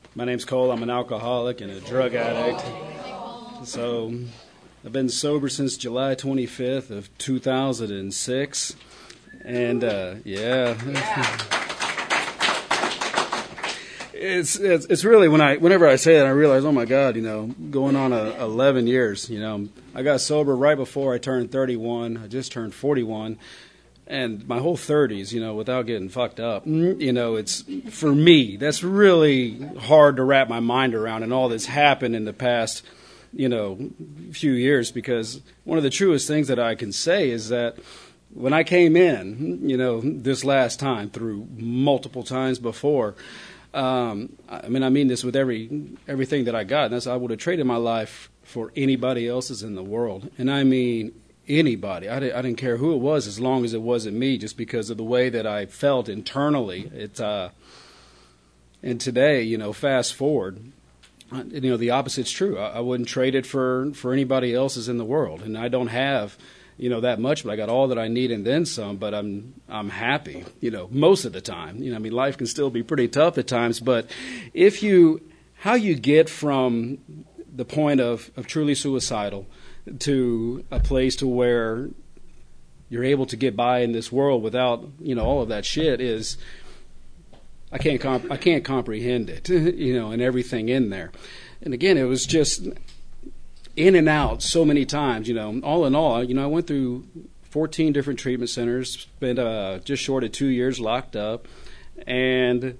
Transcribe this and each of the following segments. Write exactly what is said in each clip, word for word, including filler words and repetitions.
My name's Cole. I'm an alcoholic and a drug addict. So I've been sober since July twenty-fifth of two thousand six. And, uh, yeah. It's, it's it's really, when I whenever I say that, I realize, oh, my God, you know, going on a, eleven years, you know. I got sober right before I turned thirty-one. I just turned forty-one. And my whole thirties, you know, without getting fucked up, you know, it's, for me, that's really hard to wrap my mind around, and all that's happened in the past, you know, few years, because one of the truest things that I can say is that when I came in, you know, this last time, through multiple times before, um, I mean, I mean this with every everything that I got, and that's, I would have traded my life for anybody else's in the world, and I mean anybody. I didn't, I didn't care who it was, as long as it wasn't me, just because of the way that I felt internally. It, uh, and today, you know, fast forward, you know, the opposite's true. I, I wouldn't trade it for, for anybody else's in the world, and I don't have, you know, that much, but I got all that I need and then some. But I'm I'm happy, you know, most of the time. You know, I mean, life can still be pretty tough at times, but if you, how you get from the point of, of truly suicidal to a place to where you're able to get by in this world without, you know, all of that shit, is, I can't comp- I can't comprehend it, you know, and everything in there. And again, it was just in and out so many times, you know. All in all, you know, I went through fourteen different treatment centers, spent uh, just short of two years locked up, and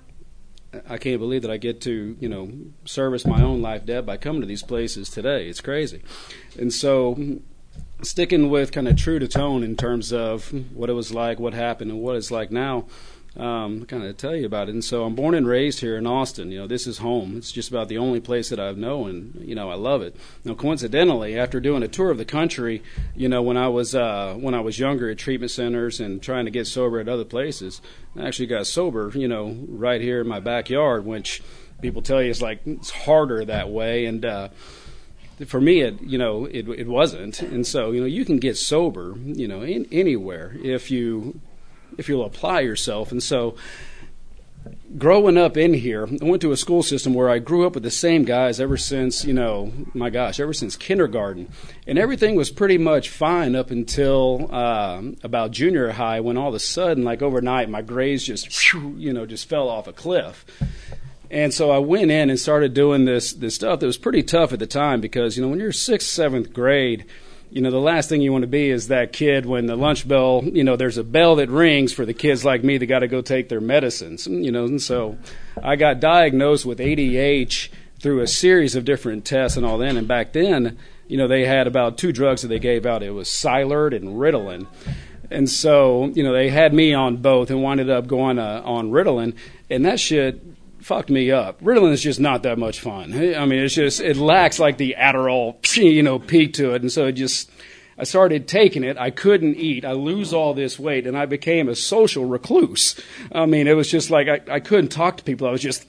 I can't believe that I get to, you know, service my own life debt by coming to these places today. It's crazy. And so, sticking with kind of true to tone in terms of what it was like, what happened, and what it's like now, um, kind of tell you about it. And so, I'm born and raised here in Austin. You know, this is home. It's just about the only place that I know, and, you know, I love it. Now, coincidentally, after doing a tour of the country, you know, when I was uh, when I was younger at treatment centers and trying to get sober at other places, I actually got sober, you know, right here in my backyard, which people tell you is like, it's harder that way. And uh, for me, it, you know, it it wasn't. And so, you know, you can get sober, you know, in, anywhere if you if you'll apply yourself. And so, growing up in here, I went to a school system where I grew up with the same guys ever since, you know, my gosh, ever since kindergarten. And everything was pretty much fine up until uh, about junior high, when all of a sudden, like overnight, my grades just, you know, just fell off a cliff. And so I went in and started doing this this stuff that was pretty tough at the time, because, you know, when you're sixth, seventh grade, you know, the last thing you want to be is that kid when the lunch bell, you know, there's a bell that rings for the kids like me that got to go take their medicines, you know. And so I got diagnosed with A D H through a series of different tests and all that. And back then, you know, they had about two drugs that they gave out. It was Cylert and Ritalin. And so, you know, they had me on both and wound up going uh, on Ritalin. And that shit fucked me up. Ritalin is just not that much fun. I mean, it's just, it lacks like the Adderall, you know, peak to it. And so it just, I started taking it. I couldn't eat. I lose all this weight, and I became a social recluse. I mean, it was just like I, I couldn't talk to people. I was just,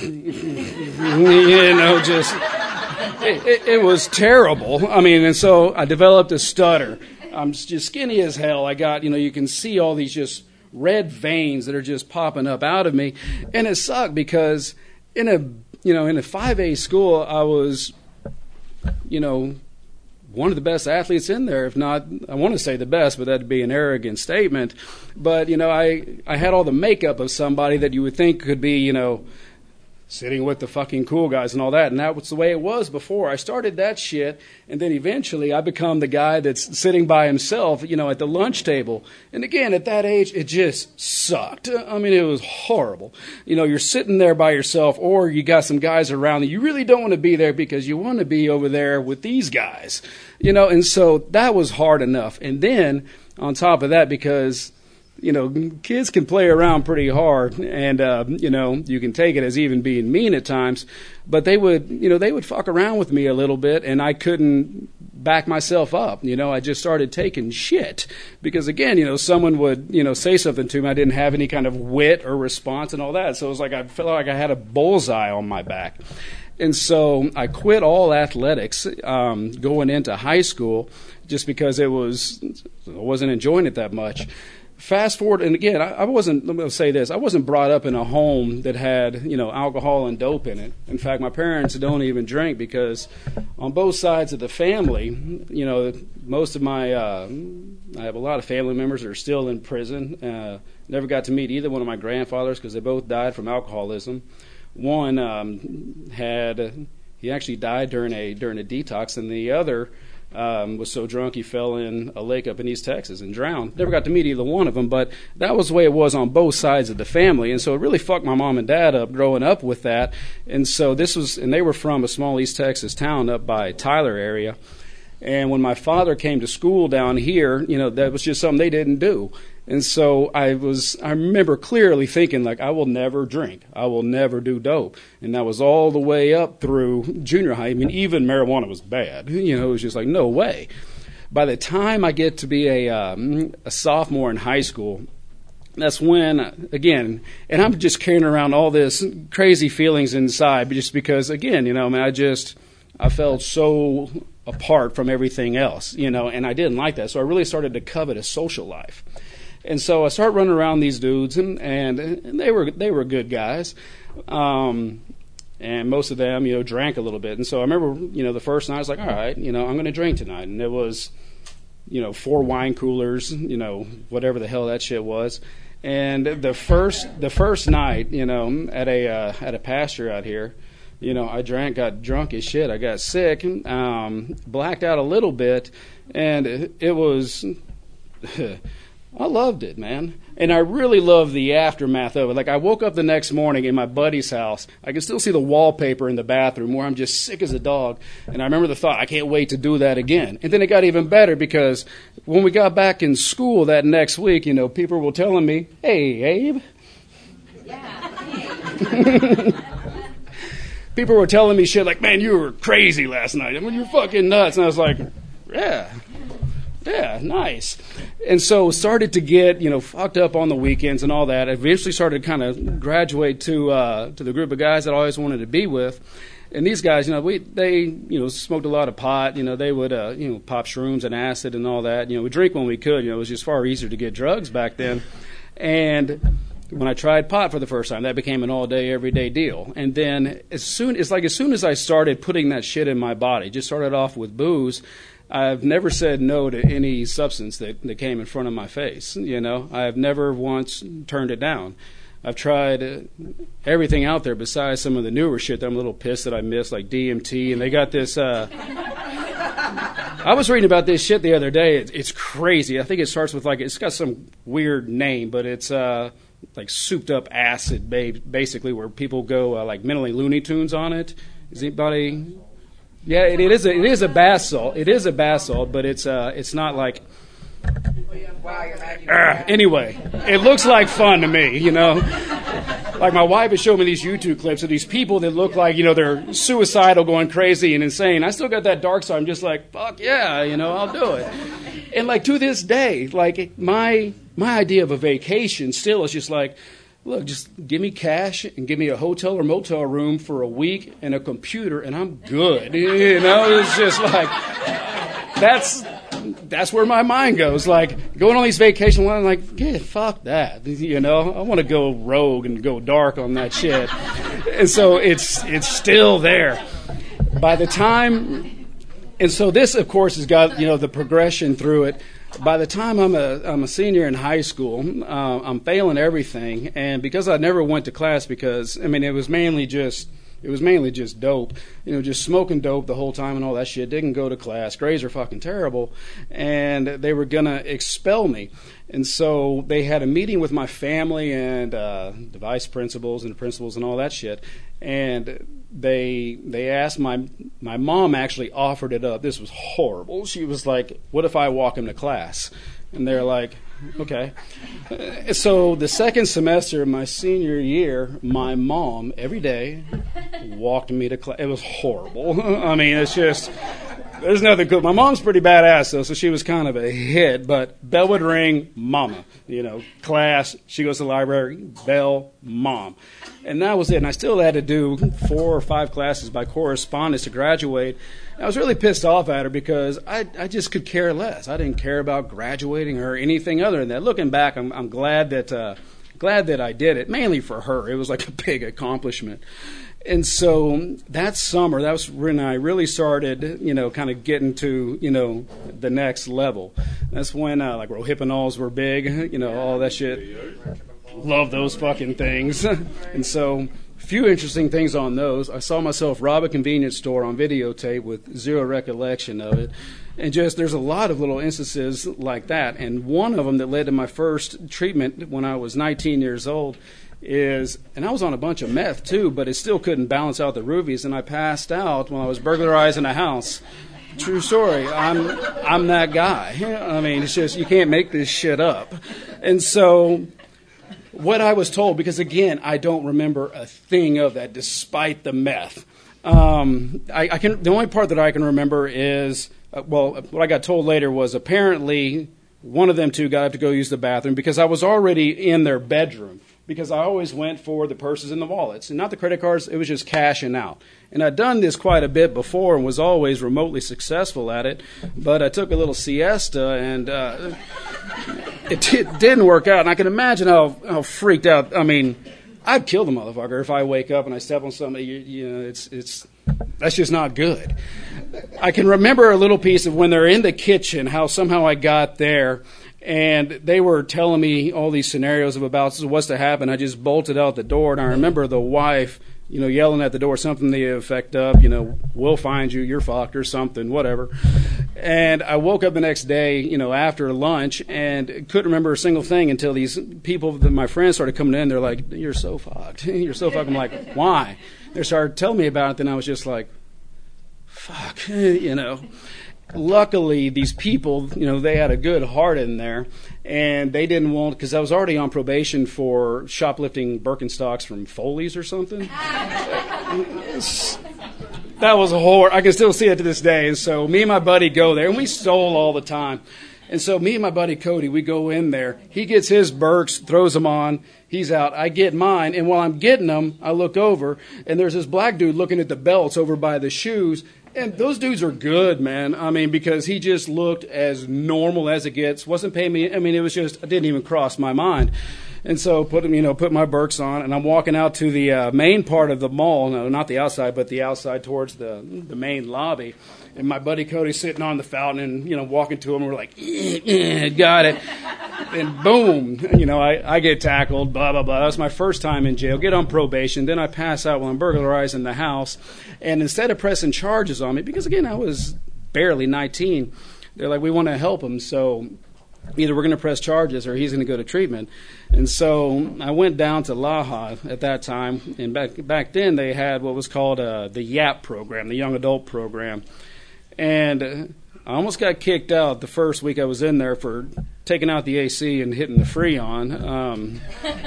you know, just, it, it, it was terrible. I mean, and so I developed a stutter. I'm just skinny as hell. I got, you know, you can see all these just red veins that are just popping up out of me. And it sucked because in a, you know, in a five A school, I was, you know, one of the best athletes in there, if not, I want to say the best, but that'd be an arrogant statement. But, you know, I, I had all the makeup of somebody that you would think could be, you know, sitting with the fucking cool guys and all that. And that was the way it was before. I started that shit, and then eventually I become the guy that's sitting by himself, you know, at the lunch table. And again, at that age, it just sucked. I mean, it was horrible. You know, you're sitting there by yourself, or you got some guys around that you really don't want to be there because you want to be over there with these guys. You know, and so that was hard enough. And then, on top of that, because you know, kids can play around pretty hard, and, uh, you know, you can take it as even being mean at times, but they would, you know, they would fuck around with me a little bit, and I couldn't back myself up. You know, I just started taking shit because, again, you know, someone would, you know, say something to me. I didn't have any kind of wit or response and all that, so it was like I felt like I had a bullseye on my back. And so I quit all athletics um, going into high school just because it was, I wasn't enjoying it that much. fast forward, and again, I, I wasn't, let me say this, I wasn't brought up in a home that had, you know, alcohol and dope in it. In fact, my parents don't even drink because on both sides of the family, you know, most of my, uh, I have a lot of family members that are still in prison. Uh, never got to meet either one of my grandfathers because they both died from alcoholism. One um, had, he actually died during a during a detox, and the other Um, was so drunk he fell in a lake up in East Texas and drowned. Never got to meet either one of them, but that was the way it was on both sides of the family, and so it really fucked my mom and dad up growing up with that. And so this was, and they were from a small East Texas town up by Tyler area. And when my father came to school down here, you know, that was just something they didn't do. And so I was, I remember clearly thinking, like, I will never drink. I will never do dope. And that was all the way up through junior high. I mean, even marijuana was bad. You know, it was just like, no way. By the time I get to be a, um, a sophomore in high school, that's when, again, and I'm just carrying around all this crazy feelings inside, just because, again, you know, I mean, I just, I felt so apart from everything else, you know, and I didn't like that. So I really started to covet a social life. And so I started running around these dudes, and, and, and they were they were good guys. Um, and most of them, you know, drank a little bit. And so I remember, you know, the first night I was like, all right, you know, I'm going to drink tonight. And it was, you know, four wine coolers, you know, whatever the hell that shit was. And the first the first night, you know, at a uh, at a pasture out here, you know, I drank, got drunk as shit. I got sick, um, blacked out a little bit, and it, it was, I loved it, man. And I really loved the aftermath of it. Like, I woke up the next morning in my buddy's house. I can still see the wallpaper in the bathroom where I'm just sick as a dog. And I remember the thought, I can't wait to do that again. And then it got even better because when we got back in school that next week, you know, people were telling me, hey, Abe. Yeah. People were telling me shit like, man, you were crazy last night. I mean, you're fucking nuts. And I was like, yeah, yeah, nice. And so started to get, you know, fucked up on the weekends and all that. I eventually started to kind of graduate to uh, to the group of guys that I always wanted to be with. And these guys, you know, we they, you know, smoked a lot of pot. You know, they would, uh, you know, pop shrooms and acid and all that. You know, we drink when we could. You know, it was just far easier to get drugs back then. And when I tried pot for the first time, that became an all-day, everyday deal. And then as soon it's like as soon as I started putting that shit in my body, just started off with booze, I've never said no to any substance that, that came in front of my face. You know, I've never once turned it down. I've tried everything out there besides some of the newer shit that I'm a little pissed that I missed, like D M T. And they got this. Uh, I was reading about this shit the other day. It's, it's crazy. I think it starts with like it's got some weird name, but it's. Uh, like souped up acid, basically, where people go uh, like mentally Looney Tunes on it. Is anybody? Yeah, it, it is. A, it is a bath salt. It is a bath salt, but it's uh, it's not like. Uh, anyway, it looks like fun to me, you know. Like my wife has shown me these YouTube clips of these people that look like, you know, they're suicidal, going crazy and insane. I still got that dark side. I'm just like, fuck yeah, you know, I'll do it. And like to this day, like my my idea of a vacation still is just like, look, just give me cash and give me a hotel or motel room for a week and a computer and I'm good. You know, it's just like, that's that's where my mind goes. Like going on these vacations, I'm like, yeah, fuck that. You know, I want to go rogue and go dark on that shit. And so it's it's still there. By the time, and so this, of course, has got, you know, the progression through it. By the time I'm a I'm a senior in high school, uh, I'm failing everything, and because I never went to class, because I mean it was mainly just it was mainly just dope, you know, just smoking dope the whole time and all that shit. Didn't go to class. Grades are fucking terrible, and they were gonna expel me. And so they had a meeting with my family and uh, the vice principals and the principals and all that shit, and they they asked my my mom actually offered it up. This was horrible. She was like, "What if I walk him to class?" And they're like, "Okay." So the second semester of my senior year, my mom every day walked me to class. It was horrible. I mean, it's just There's nothing cool. My mom's pretty badass, though, so she was kind of a hit. But bell would ring, mama. You know, class, she goes to the library, bell, mom. And that was it. And I still had to do four or five classes by correspondence to graduate. And I was really pissed off at her because I, I just could care less. I didn't care about graduating or anything other than that. Looking back, I'm, I'm glad that uh, glad that I did it, mainly for her. It was like a big accomplishment. And so that summer, that was when I really started, you know, kind of getting to, you know, the next level. That's when, uh, like, rohypnols were big, you know, all that shit. Love those fucking things. And so a few interesting things on those. I saw myself rob a convenience store on videotape with zero recollection of it. And just there's a lot of little instances like that. And one of them that led to my first treatment when I was nineteen years old is, and I was on a bunch of meth too, but it still couldn't balance out the roofies, and I passed out when I was burglarizing a house. True story. I'm I'm that guy. I mean, it's just, you can't make this shit up. And so what I was told, because again, I don't remember a thing of that despite the meth. Um, I, I can. The only part that I can remember is, uh, well, what I got told later was apparently one of them two got up to go use the bathroom because I was already in their bedroom. Because I always went for the purses and the wallets, and not the credit cards. It was just cashing out. And I'd done this quite a bit before and was always remotely successful at it. But I took a little siesta, and uh, it, t- it didn't work out. And I can imagine how, how freaked out. I mean, I'd kill the motherfucker if I wake up and I step on somebody. You, you know, it's it's that's just not good. I can remember a little piece of when they're in the kitchen, how somehow I got there. And they were telling me all these scenarios of about what's to happen. I just bolted out the door, and I remember the wife, you know, yelling at the door, something to the effect of, you know, we'll find you, you're fucked, or something, whatever. And I woke up the next day, you know, after lunch, and couldn't remember a single thing until these people, my friends, started coming in. They're like, you're so fucked. You're so fucked. I'm like, why? They started telling me about it, then I was just like, fuck, you know. Luckily, these people, you know, they had a good heart in there, and they didn't want, because I was already on probation for shoplifting Birkenstocks from Foley's or something. That was a horror. I can still see it to this day. And so me and my buddy go there, and we stole all the time. And so me and my buddy Cody, we go in there. He gets his Birks, throws them on. He's out. I get mine. And while I'm getting them, I look over, and there's this black dude looking at the belts over by the shoes. And those dudes are good, man. I mean, because he just looked as normal as it gets. Wasn't paying me. I mean, it was just, it didn't even cross my mind. And so put you know, put my Birks on, and I'm walking out to the uh, main part of the mall. No, not the outside, but the outside towards the the main lobby. And my buddy Cody's sitting on the fountain, and, you know, walking to him, and we're like, eh, eh, got it. And boom, you know, I, I get tackled, blah, blah, blah. That was my first time in jail. Get on probation. Then I pass out while I'm burglarizing the house. And instead of pressing charges on me, because, again, I was barely nineteen, they're like, we want to help him, so either we're going to press charges or he's going to go to treatment. And so I went down to Laha at that time, and back back then they had what was called uh, the YAP program, the Young Adult Program. And uh, I almost got kicked out the first week I was in there for taking out the A C and hitting the Freon. Um,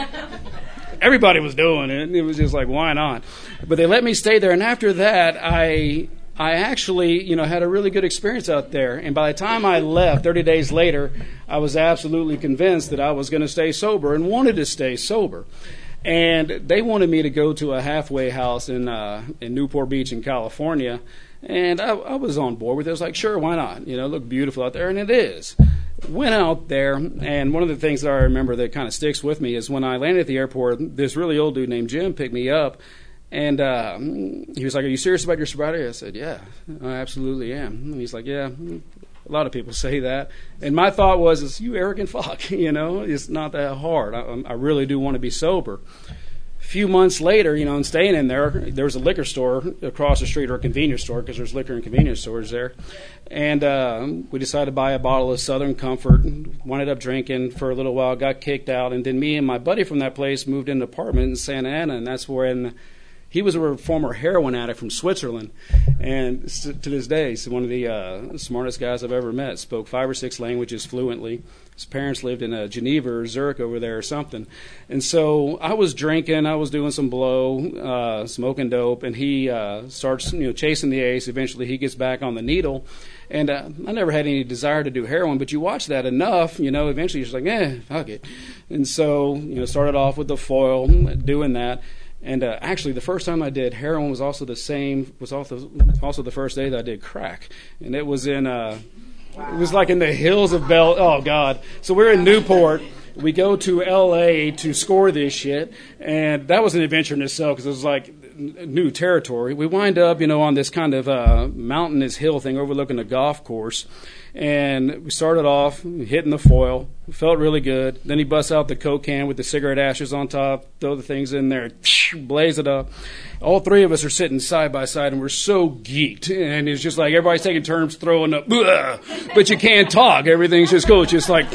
everybody was doing it. It was just like, why not? But they let me stay there, and after that, I I actually, you know, had a really good experience out there. And by the time I left, thirty days later, I was absolutely convinced that I was going to stay sober and wanted to stay sober. And they wanted me to go to a halfway house in uh, in Newport Beach in California. And I, I was on board with it. I was like, sure, why not? You know, it looked beautiful out there, and it is. Went out there, and one of the things that I remember that kind of sticks with me is when I landed at the airport, this really old dude named Jim picked me up, and uh, he was like, are you serious about your sobriety? I said, yeah, I absolutely am. And he's like, yeah, a lot of people say that. And my thought was, is you arrogant fuck, you know, it's not that hard. I, I really do want to be sober. A few months later, you know, and staying in there, there was a liquor store across the street, or a convenience store, because there's liquor and convenience stores there. And uh, we decided to buy a bottle of Southern Comfort, wound up drinking for a little while, got kicked out. And then me and my buddy from that place moved into an apartment in Santa Ana, and that's when He was a former heroin addict from Switzerland, and to this day, he's one of the uh, smartest guys I've ever met. Spoke five or six languages fluently. His parents lived in uh, Geneva or Zurich over there or something. And so I was drinking, I was doing some blow, uh, smoking dope, and he uh, starts, you know, chasing the ace. Eventually, he gets back on the needle. And uh, I never had any desire to do heroin, but you watch that enough, you know, eventually you're just like, eh, fuck it. And so, you know, started off with the foil, doing that. And uh, actually, the first time I did heroin was also the same, was also also the first day that I did crack. And it was in, uh, wow. It was like in the hills of Bell, oh, God. So we're in Newport. We go to L A to score this shit. And that was an adventure in itself because it was like new territory. We wind up, you know, on this kind of uh, mountainous hill thing overlooking a golf course. And we started off hitting the foil. Felt really good. Then he busts out the Coke can with the cigarette ashes on top, throw the things in there, blaze it up. All three of us are sitting side by side, and we're so geeked. And it's just like everybody's taking turns throwing up, but you can't talk. Everything's just cool. It's just like,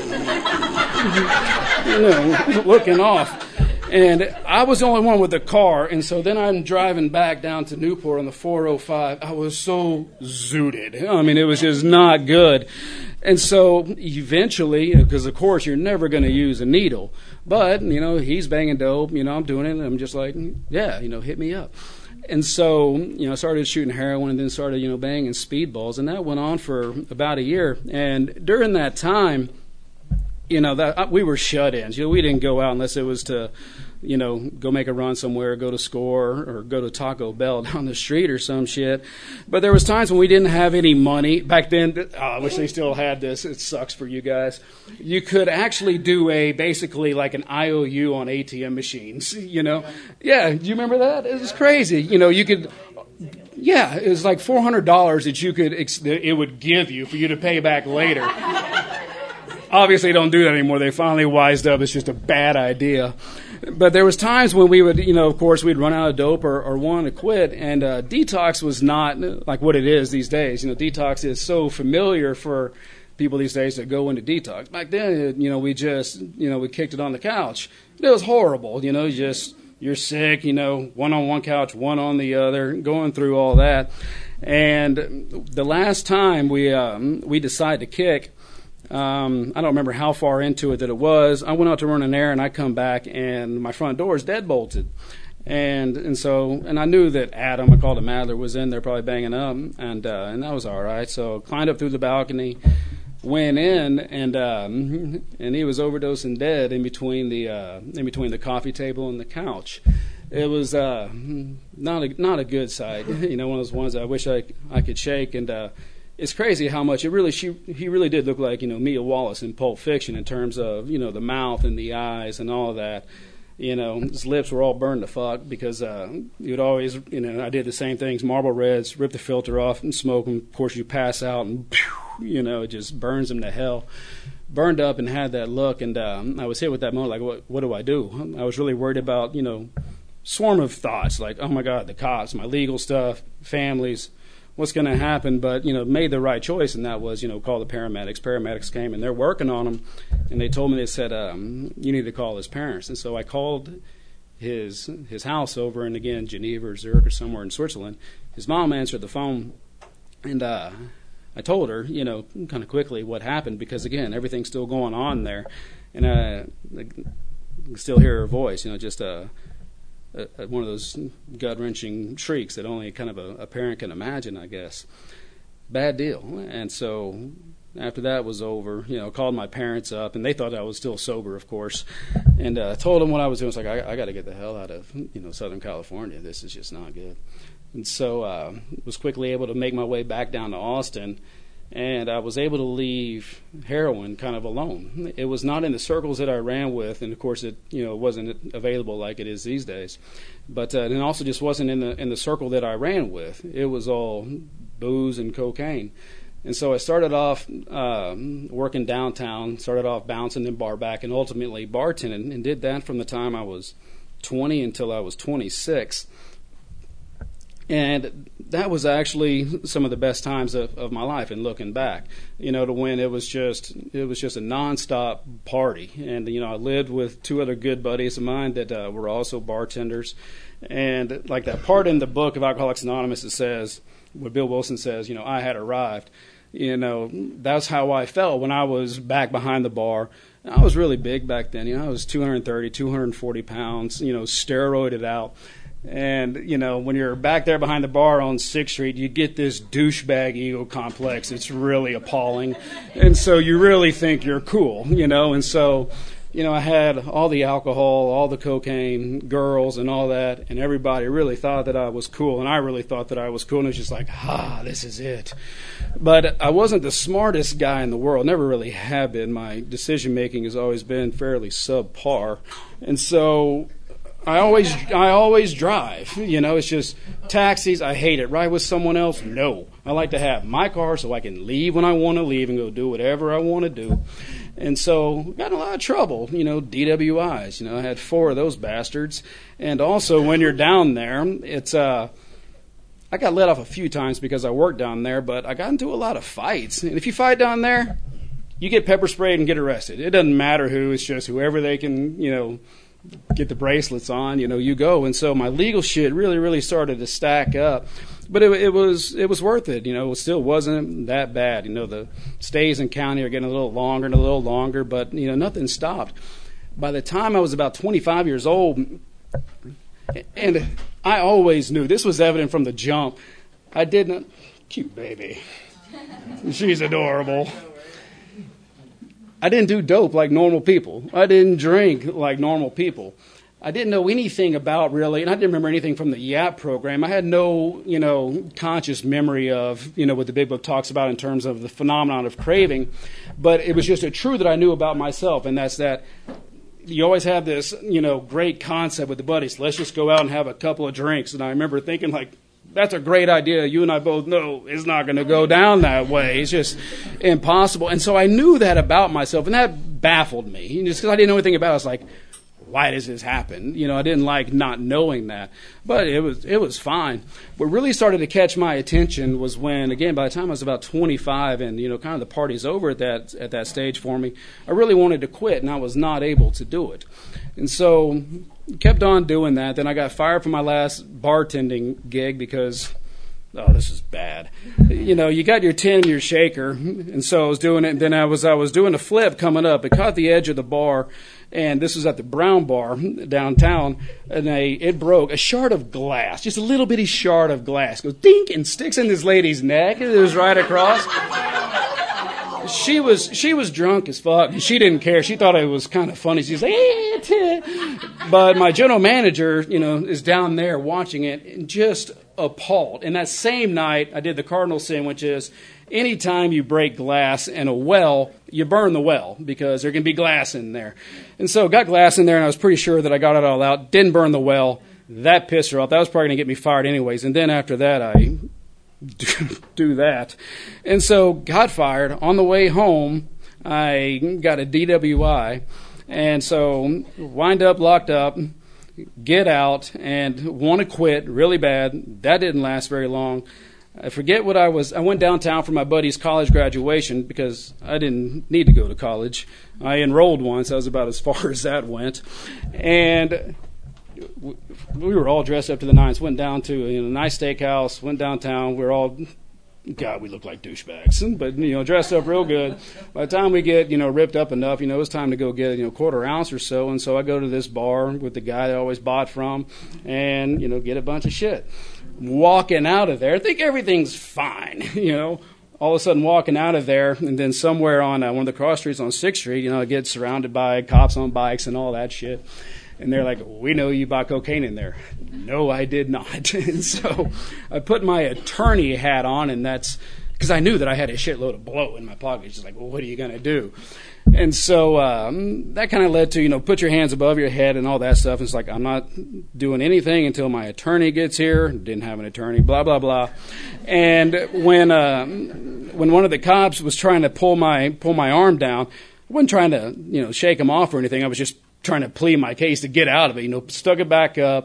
you know, looking off. And I was the only one with the car, and so then I'm driving back down to Newport on the four oh five. I was so zooted. I mean, it was just not good. And so eventually, because of course you're never going to use a needle, but, you know, he's banging dope, you know, I'm doing it, and I'm just like, yeah, you know, hit me up. And so, you know, I started shooting heroin and then started, you know, banging speedballs, and that went on for about a year. And during that time, you know, that we were shut-ins. You know, we didn't go out unless it was to, you know, go make a run somewhere, go to Score, or go to Taco Bell down the street or some shit. But there was times when we didn't have any money. Back then, oh, I wish they still had this. It sucks for you guys. You could actually do a, basically like an I O U on A T M machines, you know. Yeah, do you remember that? It was crazy. You know, you could... Yeah, it was like four hundred dollars that you could, it would give you for you to pay back later. Obviously, they don't do that anymore. They finally wised up. It's just a bad idea. But there was times when we would, you know, of course, we'd run out of dope or, or want to quit. And uh, detox was not like what it is these days. You know, detox is so familiar for people these days that go into detox. Back then, you know, we just, you know, we kicked it on the couch. It was horrible. You know, you just, you're sick, you know, one on one couch, one on the other, going through all that. And the last time we um, we decided to kick, Um, I don't remember how far into it that it was. I went out to run an errand, and I come back, and my front door is dead bolted. And and so, and I knew that Adam, I called him Adler, was in there probably banging up, and uh, and that was all right. So climbed up through the balcony, went in, and um, and he was overdosing dead in between the uh, in between the coffee table and the couch. It was uh, not a not a good sight. You know, one of those ones I wish I I could shake. And uh, it's crazy how much it really she he really did look like, you know, Mia Wallace in Pulp Fiction in terms of, you know, the mouth and the eyes and all of that. You know, his lips were all burned to fuck because uh, you'd always, you know, I did the same things, Marlboro Reds, rip the filter off and smoke them. Of course, you pass out and, you know, it just burns them to hell. Burned up and had that look, and um, I was hit with that moment, like, what, what do I do? I was really worried about, you know, swarm of thoughts, like, oh, my God, the cops, my legal stuff, families, what's going to happen? But, you know, made the right choice, and that was, you know, call the paramedics. Paramedics came, and they're working on him, and they told me, they said, um, you need to call his parents. And so I called his his house over in, again, Geneva or Zurich or somewhere in Switzerland. His mom answered the phone, and uh, I told her, you know, kind of quickly what happened, because, again, everything's still going on there. And uh, I can still hear her voice, you know, just a... Uh, one of those gut-wrenching shrieks that only kind of a, a parent can imagine, I guess. Bad deal. And so after that was over, you know, called my parents up, and they thought I was still sober, of course, and uh, told them what I was doing. It's like, I, I got to get the hell out of, you know, Southern California. This is just not good. And so I uh, was quickly able to make my way back down to Austin, and I was able to leave heroin kind of alone. It was not in the circles that I ran with, and of course it, you know, wasn't available like it is these days. But uh, it also just wasn't in the in the circle that I ran with. It was all booze and cocaine. And so I started off um, working downtown, started off bouncing and bar back, and ultimately bartending, and did that from the time I was twenty until I was twenty-six. And that was actually some of the best times of, of my life. And looking back, you know, to when it was just it was just a nonstop party. And you know, I lived with two other good buddies of mine that uh, were also bartenders. And like that part in the book of Alcoholics Anonymous that says, where Bill Wilson says, you know, I had arrived. You know, that's how I felt when I was back behind the bar. I was really big back then. You know, I was two hundred thirty, two hundred forty pounds, you know, steroided out. And, you know, when you're back there behind the bar on sixth Street, you get this douchebag ego complex. It's really appalling. And so you really think you're cool, you know. And so, you know, I had all the alcohol, all the cocaine, girls, and all that. And everybody really thought that I was cool. And I really thought that I was cool. And it was just like, ah, this is it. But I wasn't the smartest guy in the world. Never really have been. My decision-making has always been fairly subpar. And so I always I always drive. You know, it's just taxis, I hate it. Ride with someone else? No. I like to have my car so I can leave when I want to leave and go do whatever I want to do. And so got in a lot of trouble, you know, D W Is. You know, I had four of those bastards. And also when you're down there, it's uh I got let off a few times because I worked down there, but I got into a lot of fights. And if you fight down there, you get pepper sprayed and get arrested. It doesn't matter who, it's just whoever they can, you know, get the bracelets on, you know, you go. And so my legal shit really, really started to stack up. But it, it was it was worth it, you know. It still wasn't that bad. You know, the stays in county are getting a little longer and a little longer, but, you know, nothing stopped. By the time I was about twenty-five years old, and I always knew, this was evident from the jump, I didn't, cute baby, she's adorable. I didn't do dope like normal people. I didn't drink like normal people. I didn't know anything about really, and I didn't remember anything from the YAP program. I had no, you know, conscious memory of, you know, what the Big Book talks about in terms of the phenomenon of craving. But it was just a truth that I knew about myself, and that's that you always have this, you know, great concept with the buddies. Let's just go out and have a couple of drinks. And I remember thinking, like, that's a great idea. You and I both know it's not going to go down that way. It's just impossible. And so I knew that about myself, and that baffled me. Just because I didn't know anything about it, I was like, why does this happen? You know, I didn't like not knowing that. But it was it was fine. What really started to catch my attention was when, again, by the time I was about twenty-five and, you know, kind of the party's over at that at that stage for me, I really wanted to quit, and I was not able to do it. And so kept on doing that. Then I got fired from my last bartending gig because, oh, this is bad. You know, you got your tin and your shaker, and so I was doing it. And then I was I was doing a flip coming up. It caught the edge of the bar, and this was at the Brown Bar downtown, and a, it broke. A shard of glass, just a little bitty shard of glass, goes dink and sticks in this lady's neck. It was right across. She was she was drunk as fuck. She didn't care. She thought it was kind of funny. She was like, eh. But my general manager, you know, is down there watching it and just appalled. And that same night, I did the cardinal sin, which is anytime you break glass in a well, you burn the well because there can be glass in there. And so got glass in there, and I was pretty sure that I got it all out. Didn't burn the well. That pissed her off. That was probably going to get me fired anyways. And then after that, I do that. And so got fired. On the way home, I got a D W I. And so wind up, locked up, get out, and want to quit really bad. That didn't last very long. I forget what I was. I went downtown for my buddy's college graduation because I didn't need to go to college. I enrolled once. That was about as far as that went. And we were all dressed up to the nines. Went down to you know, a nice steakhouse. Went downtown. We were all, God, we look like douchebags, but you know, dressed up real good. By the time we get you know ripped up enough, you know, it's time to go get you know quarter ounce or so. And so I go to this bar with the guy that I always bought from, and you know, get a bunch of shit. Walking out of there, I think everything's fine, you know. All of a sudden walking out of there, and then somewhere on uh, one of the cross streets on sixth Street, you know, I get surrounded by cops on bikes and all that shit. And they're like, we know you bought cocaine in there. No, I did not. And so I put my attorney hat on, and that's because I knew that I had a shitload of blow in my pocket. It's just like, well, what are you going to do? And so um, that kind of led to, you know, put your hands above your head and all that stuff. It's like, I'm not doing anything until my attorney gets here. Didn't have an attorney, blah, blah, blah. And when uh, when one of the cops was trying to pull my pull my arm down, I wasn't trying to, you know, shake him off or anything. I was just trying to plead my case to get out of it, you know, stuck it back up,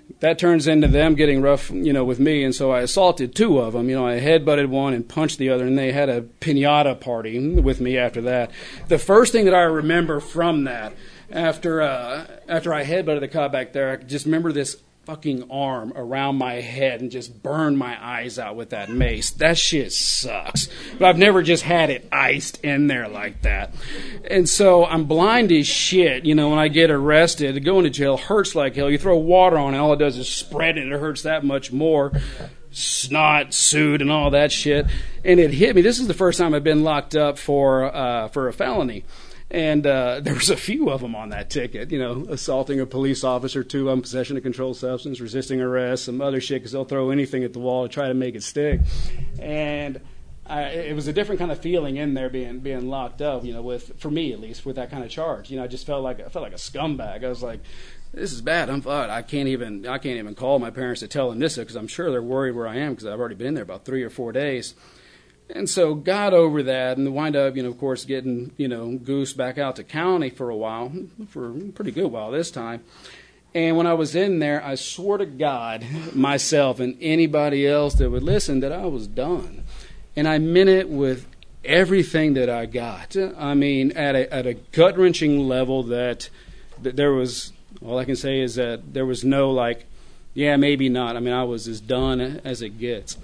that turns into them getting rough, you know, with me. And so I assaulted two of them. You know, I headbutted one and punched the other, and they had a piñata party with me after that. The first thing that I remember from that, after uh, after I headbutted the cop back there, I just remember this fucking arm around my head and just burned my eyes out with that mace. That shit sucks. But I've never just had it iced in there like that. And so I'm blind as shit. You know, when I get arrested, going to jail hurts like hell. You throw water on it, all it does is spread it. It hurts that much more. Snot, suit, and all that shit. And it hit me. This is the first time I've been locked up for uh, for a felony. And uh, there was a few of them on that ticket, you know, assaulting a police officer, two on possession of controlled substance, resisting arrest, some other shit, because they'll throw anything at the wall to try to make it stick. And I, it was a different kind of feeling in there being being locked up, you know, with, for me at least, with that kind of charge. You know, I just felt like I felt like a scumbag. I was like, this is bad. I'm fucked. I can't even I can't even call my parents to tell them this, because I'm sure they're worried where I am, because I've already been there about three or four days. And so got over that and wind up, you know, of course, getting, you know, goosed back out to county for a while, for a pretty good while this time. And when I was in there, I swore to God, myself and anybody else that would listen, that I was done. And I meant it with everything that I got. I mean, at a, at a gut-wrenching level that, that there was, all I can say is that there was no like, yeah, maybe not. I mean, I was as done as it gets.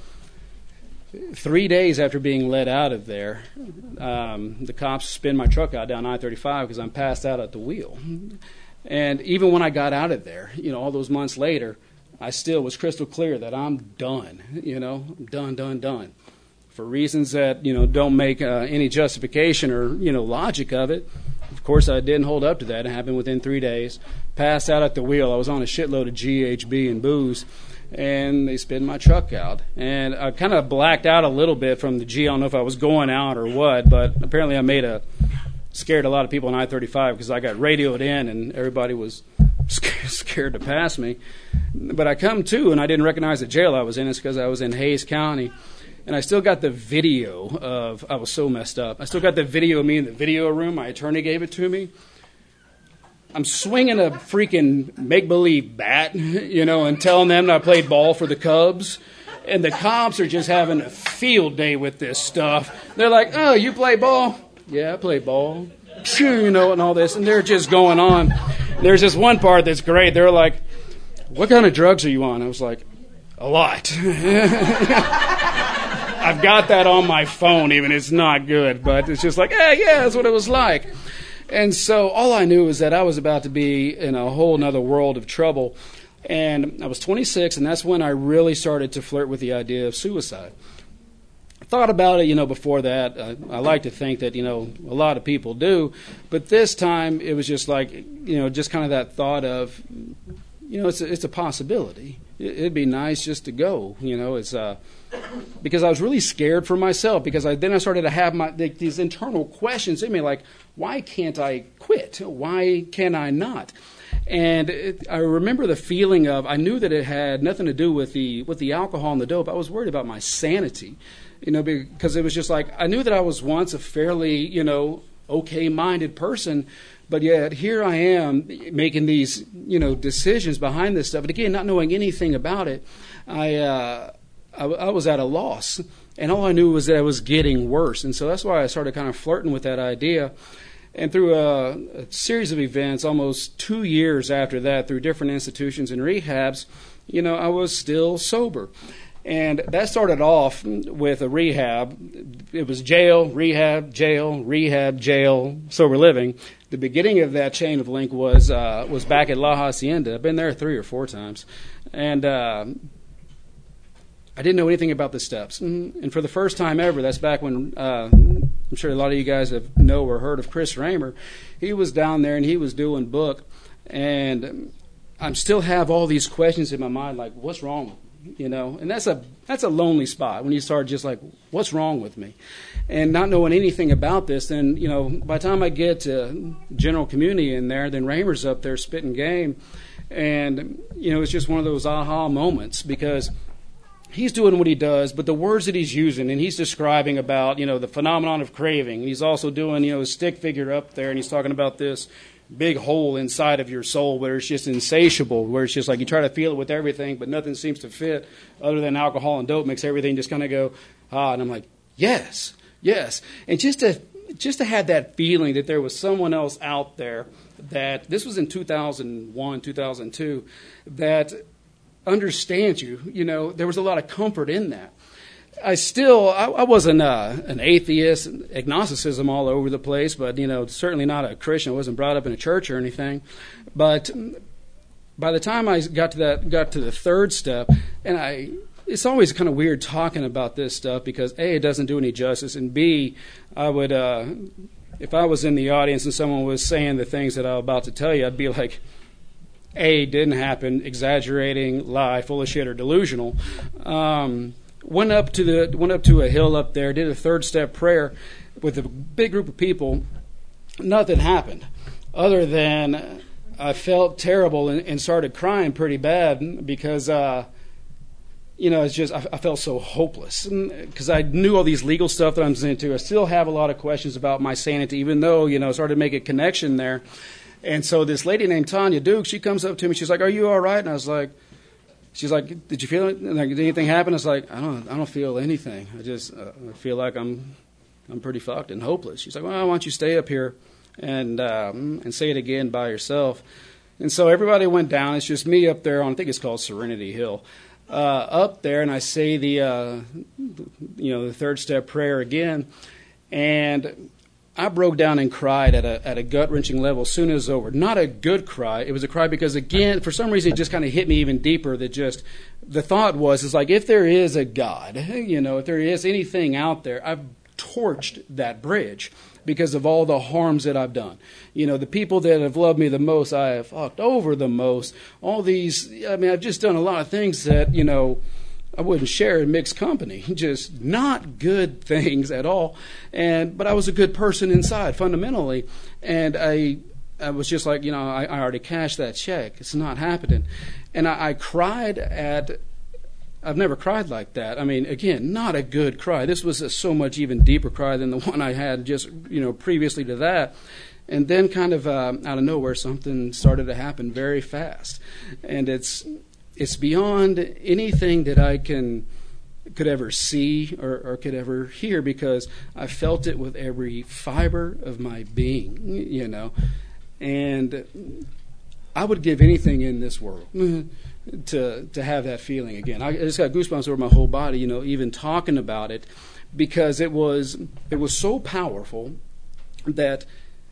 Three days after being let out of there, um, the cops spin my truck out down I thirty-five because I'm passed out at the wheel. And even when I got out of there, you know, all those months later, I still was crystal clear that I'm done, you know, done, done, done. For reasons that, you know, don't make uh, any justification or, you know, logic of it. Of course, I didn't hold up to that. It happened within three days. Passed out at the wheel. I was on a shitload of G H B and booze. And they spin my truck out. And I kind of blacked out a little bit from the G. I don't know if I was going out or what, but apparently I made a scared a lot of people on I thirty-five because I got radioed in and everybody was scared to pass me. But I come to, and I didn't recognize the jail I was in. It's because I was in Hays County. And I still got the video of, I was so messed up. I still got the video of me in the video room. My attorney gave it to me. I'm swinging a freaking make-believe bat, you know, and telling them that I played ball for the Cubs. And the cops are just having a field day with this stuff. They're like, oh, you play ball? Yeah, I play ball. You know, and all this. And they're just going on. There's this one part that's great. They're like, what kind of drugs are you on? I was like, a lot. I've got that on my phone even. It's not good. But it's just like, hey, yeah, that's what it was like. And so all I knew was that I was about to be in a whole nother world of trouble. And I was twenty-six, and that's when I really started to flirt with the idea of suicide. I thought about it, you know, before that. I, I like to think that, you know, a lot of people do. But this time it was just like, you know, just kind of that thought of, you know, it's a, it's a possibility. It, it'd be nice just to go, you know, it's uh, because I was really scared for myself, because I, then I started to have my like, these internal questions in me, like, why can't I quit? Why can I not? And it, I remember the feeling of, I knew that it had nothing to do with the with the alcohol and the dope. I was worried about my sanity, you know, because it was just like, I knew that I was once a fairly, you know, okay-minded person, but yet here I am making these, you know, decisions behind this stuff. And again, not knowing anything about it, I, uh, I, I was at a loss. And all I knew was that it was getting worse. And so that's why I started kind of flirting with that idea. And through a, a series of events, almost two years after that, through different institutions and rehabs, you know, I was still sober. And that started off with a rehab. It was jail, rehab, jail, rehab, jail, sober living. The beginning of that chain of link was uh, was back at La Hacienda. I've been there three or four times. And uh, I didn't know anything about the steps. And for the first time ever, that's back when... Uh, I'm sure a lot of you guys have know or heard of Chris Raymer. He was down there and he was doing book, and I still have all these questions in my mind, like, what's wrong with me? You know, and that's a that's a lonely spot when you start just like, what's wrong with me? And not knowing anything about this, then, you know, by the time I get to general community in there, then Raymer's up there spitting game, and, you know, it's just one of those aha moments, because he's doing what he does, but the words that he's using, and he's describing about, you know, the phenomenon of craving. He's also doing, you know, a stick figure up there, and he's talking about this big hole inside of your soul where it's just insatiable, where it's just like you try to feel it with everything, but nothing seems to fit other than alcohol and dope makes everything just kind of go, ah, and I'm like, yes, yes. And just to just to have that feeling that there was someone else out there, that this was in two thousand one, two thousand two, that understands you, you know, there was a lot of comfort in that. I still, I, I wasn't uh, an atheist, agnosticism all over the place, but, you know, certainly not a Christian. I wasn't brought up in a church or anything. But by the time I got to that, got to the third step, and I, it's always kind of weird talking about this stuff because A, it doesn't do any justice, and B, I would, uh, if I was in the audience and someone was saying the things that I'm about to tell you, I'd be like, A, didn't happen, exaggerating, lie, full of shit, or delusional. Um, Went up to the went up to a hill up there, did a third step prayer with a big group of people. Nothing happened, other than I felt terrible and, and started crying pretty bad because, uh, you know, it's just I, I felt so hopeless because I knew all these legal stuff that I'm into. I still have a lot of questions about my sanity, even though, you know, I started to make a connection there. And so this lady named Tanya Duke, she comes up to me. She's like, "Are you all right?" And I was like. She's like, "Did you feel it? Like, did anything happen?" I was like, "I don't, I don't feel anything. I just uh, I feel like I'm, I'm pretty fucked and hopeless." She's like, "Well, why don't you stay up here, and um, and say it again by yourself?" And so everybody went down. It's just me up there on, I think it's called Serenity Hill, uh, up there, and I say the, uh, you know, the third step prayer again, and I broke down and cried at a at a gut-wrenching level as soon as it was over. Not a good cry. It was a cry because, again, for some reason, it just kind of hit me even deeper that just, the thought was, is like, if there is a God, you know, if there is anything out there, I've torched that bridge because of all the harms that I've done. You know, the people that have loved me the most, I have fucked over the most. All these, I mean, I've just done a lot of things that, you know, I wouldn't share in mixed company, just not good things at all. And but I was a good person inside, fundamentally. And I I was just like, you know, I, I already cashed that check. It's not happening. And I, I cried at, I've never cried like that. I mean, again, not a good cry. This was a so much even deeper cry than the one I had just, you know, previously to that. And then kind of uh, out of nowhere, something started to happen very fast. And it's... It's beyond anything that I can could ever see or, or could ever hear because I felt it with every fiber of my being, you know. And I would give anything in this world to to have that feeling again. I just got goosebumps over my whole body, you know, even talking about it, because it was it was so powerful that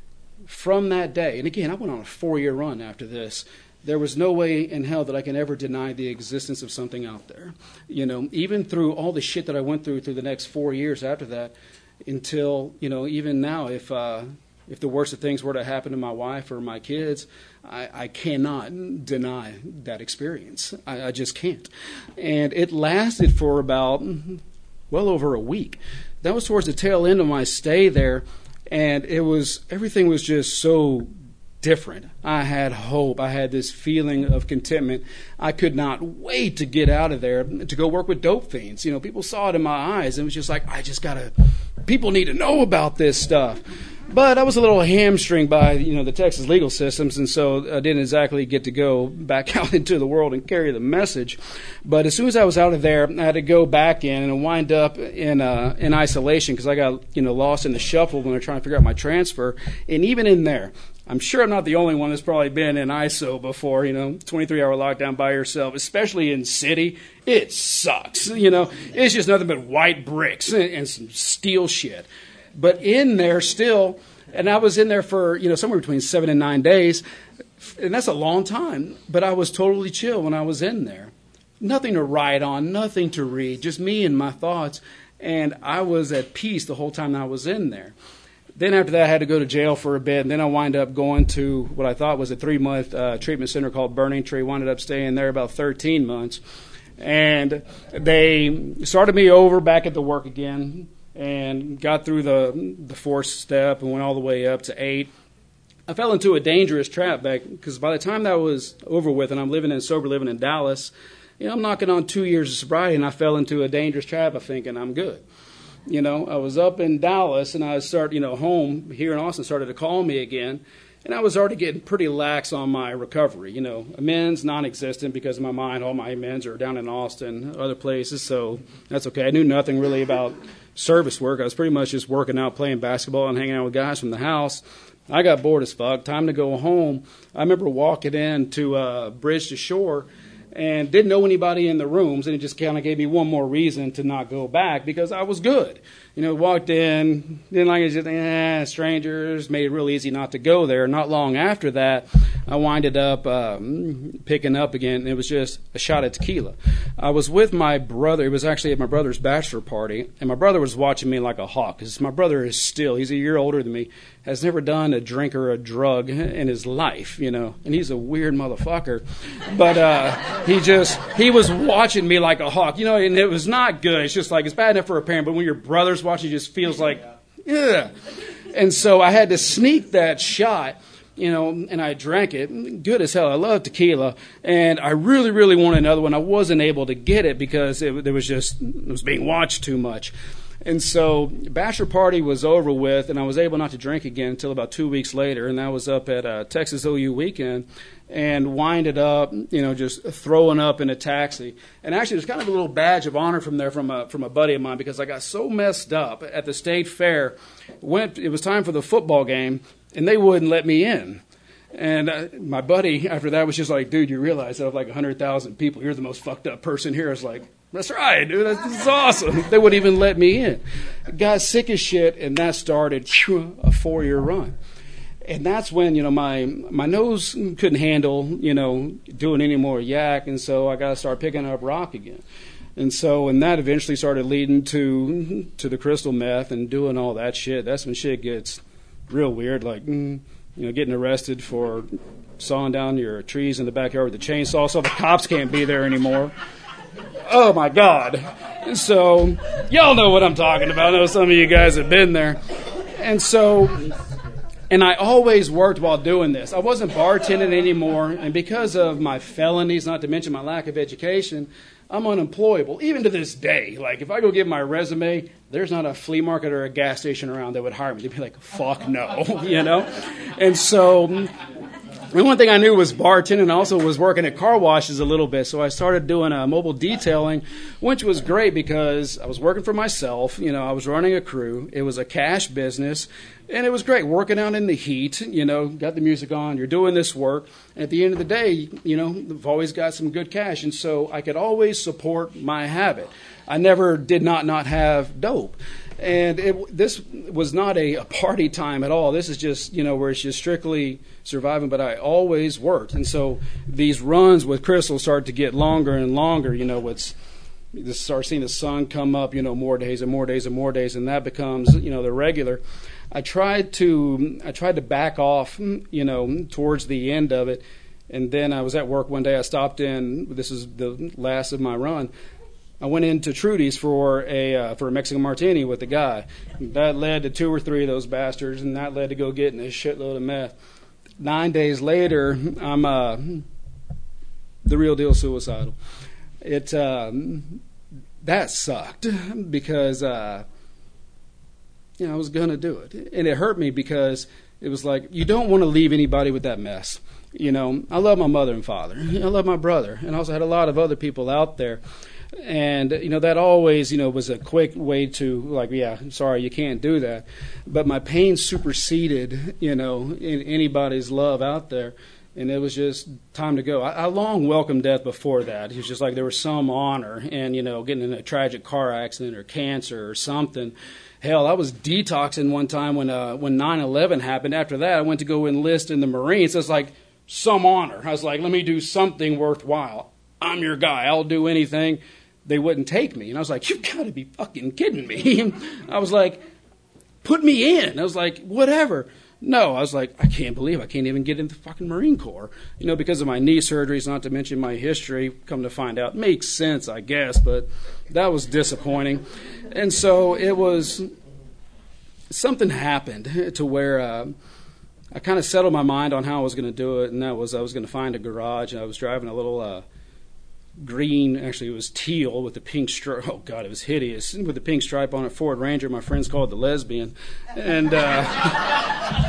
from that day, and again, I went on a four-year run after this. There was no way in hell that I can ever deny the existence of something out there. You know, even through all the shit that I went through through the next four years after that, until, you know, even now, if uh, if the worst of things were to happen to my wife or my kids, I, I cannot deny that experience. I, I just can't. And it lasted for about, well over a week. That was towards the tail end of my stay there, and it was, everything was just so different. I had hope. I had this feeling of contentment. I could not wait to get out of there to go work with dope fiends. You know, people saw it in my eyes, and it was just like, I just gotta, people need to know about this stuff. But I was a little hamstringed by, you know, the Texas legal systems, and so I didn't exactly get to go back out into the world and carry the message. But as soon as I was out of there, I had to go back in and wind up in uh, in isolation because I got, you know, lost in the shuffle when I was trying to figure out my transfer. And even in there, I'm sure I'm not the only one that's probably been in I S O before, you know, twenty-three hour lockdown by yourself, especially in city. It sucks, you know. It's just nothing but white bricks and, and some steel shit. But in there still, and I was in there for, you know, somewhere between seven and nine days, and that's a long time. But I was totally chill when I was in there. Nothing to write on, nothing to read, just me and my thoughts. And I was at peace the whole time I was in there. Then after that, I had to go to jail for a bit, and then I wound up going to what I thought was a three-month uh, treatment center called Burning Tree. Wound up staying there about thirteen months. And they started me over back at the work again, and got through the the fourth step and went all the way up to eight. I fell into a dangerous trap back because by the time that was over with and I'm living in sober living in Dallas, you know, I'm knocking on two years of sobriety, and I fell into a dangerous trap of thinking I'm good. You know, I was up in Dallas, and I start, you know, home here in Austin started to call me again, And I was already getting pretty lax on my recovery. You know, amends, non-existent, because in my mind, all my amends are down in Austin, other places, so that's okay. I knew nothing really about service work. I was pretty much just working out, playing basketball, and hanging out with guys from the house. I got bored as fuck. Time to go home. I remember walking in to uh, Bridge to Shore and didn't know anybody in the rooms, and it just kind of gave me one more reason to not go back because I was good. You know, walked in, didn't like it, just, eh, strangers, made it real easy not to go there. Not long after that, I winded up um, picking up again, and it was just a shot of tequila. I was with my brother. It was actually at my brother's bachelor party, and my brother was watching me like a hawk because my brother is still, he's a year older than me, has never done a drink or a drug in his life, you know, and he's a weird motherfucker. But uh, he just, he was watching me like a hawk, you know, and it was not good. It's just like, it's bad enough for a parent, but when your brother's watching, it just feels like, yeah. And so I had to sneak that shot, you know, and I drank it. Good as hell. I love tequila. And I really, really wanted another one. I wasn't able to get it because it, it was just, it was being watched too much. And so bachelor party was over with, and I was able not to drink again until about two weeks later, and that was up at uh, Texas O U weekend, and winded up, you know, just throwing up in a taxi. And actually, there's kind of a little badge of honor from there from a, from a buddy of mine because I got so messed up at the state fair. Went, it was time for the football game, and they wouldn't let me in. And uh, my buddy, after that, was just like, dude, you realize out of like one hundred thousand people, you're the most fucked up person here. I was like, that's right, dude. That's, this is awesome. They wouldn't even let me in. I got sick as shit, and that started a four-year run. And that's when, you know, my my nose couldn't handle, you know, doing any more yak, and so I got to start picking up rock again. And so, and that eventually started leading to to the crystal meth and doing all that shit. That's when shit gets real weird, like, mm, you know, getting arrested for sawing down your trees in the backyard with a chainsaw so the cops can't be there anymore. Oh, my God. So, y'all know what I'm talking about. I know some of you guys have been there. And so, and I always worked while doing this. I wasn't bartending anymore. And because of my felonies, not to mention my lack of education, I'm unemployable, even to this day. Like, if I go give my resume, there's not a flea market or a gas station around that would hire me. They'd be like, fuck no, you know? And so the one thing I knew was bartending, and also was working at car washes a little bit. So I started doing uh, mobile detailing, which was great because I was working for myself. You know, I was running a crew. It was a cash business, and it was great working out in the heat. You know, got the music on. You're doing this work. And at the end of the day, you know, I've always got some good cash, and so I could always support my habit. I never did not not have dope. And it, this was not a, a party time at all. This is just, you know, where it's just strictly surviving, but I always worked. And so these runs with Crystal started to get longer and longer. You know, it's, you start seeing the sun come up, you know, more days and more days and more days, and that becomes, you know, the regular. I tried to, I tried to back off, you know, towards the end of it. And then I was at work one day. I stopped in. This is the last of my run. I went into Trudy's for a uh, for a Mexican martini with a guy. That led to two or three of those bastards, and that led to go getting a shitload of meth. Nine days later, I'm uh, the real deal suicidal. It uh, that sucked because uh, you know I was gonna do it, and it hurt me because it was like you don't want to leave anybody with that mess. You know, I love my mother and father. I love my brother, and I also had a lot of other people out there. And, you know, that always, you know, was a quick way to, like, yeah, sorry, you can't do that. But my pain superseded, you know, in anybody's love out there. And it was just time to go. I, I long welcomed death before that. It was just like there was some honor and, you know, getting in a tragic car accident or cancer or something. Hell, I was detoxing one time when uh, when nine eleven happened. After that, I went to go enlist in the Marines. So it's like some honor. I was like, let me do something worthwhile. I'm your guy. I'll do anything. They wouldn't take me. And I was like, you've got to be fucking kidding me. I was like, put me in. I was like, whatever. No, I was like, I can't believe I can't even get into the fucking Marine Corps. You know, because of my knee surgeries, not to mention my history, come to find out. Makes sense, I guess, but that was disappointing. And so it was, something happened to where uh, I kind of settled my mind on how I was going to do it, and that was I was going to find a garage, and I was driving a little uh, green, actually it was teal with the pink stripe, oh God, it was hideous, with the pink stripe on it, Ford Ranger, my friends called it the lesbian, and uh,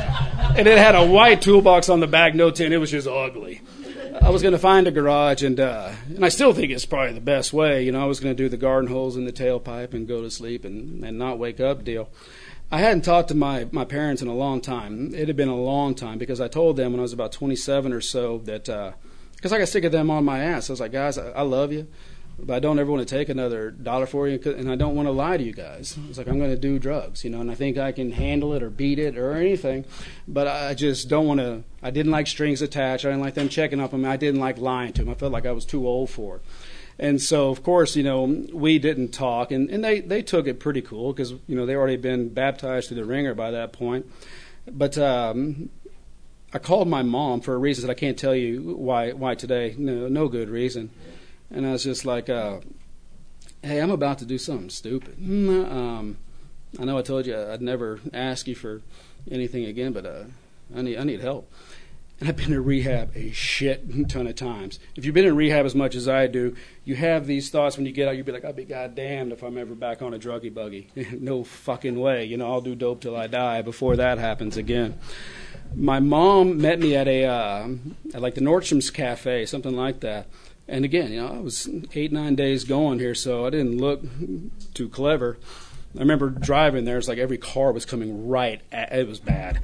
and it had a white toolbox on the back, no tin. It was just ugly. I was going to find a garage, and uh, and I still think it's probably the best way. You know, I was going to do the garden hose in the tailpipe and go to sleep and, and not wake up deal. I hadn't talked to my, my parents in a long time. It had been a long time because I told them when I was about twenty-seven or so that, because uh, I got sick of them on my ass. I was like, guys, I, I love you, but I don't ever want to take another dollar for you, and I don't want to lie to you guys. It's like, I'm going to do drugs, you know, and I think I can handle it or beat it or anything, but I just don't want to. I didn't like strings attached. I didn't like them checking up on me. I didn't like lying to them. I felt like I was too old for it. And so, of course, you know, we didn't talk, and, and they, they took it pretty cool because, you know, they already been baptized through the ringer by that point. But um, I called my mom for a reason that I can't tell you why why today, no, no good reason. And I was just like, uh, hey, I'm about to do something stupid. Um, I know I told you I'd never ask you for anything again, but uh, I need I need help. And I've been to rehab a shit ton of times. If you've been in rehab as much as I do, you have these thoughts when you get out. You'll be like, I'll be goddamned if I'm ever back on a druggy buggy. No fucking way. You know, I'll do dope till I die before that happens again. My mom met me at a uh, at like the Nordstrom's Cafe, something like that. And again, you know, I was eight, nine days going here, so I didn't look too clever. I remember driving there. It's like every car was coming right at, it was bad.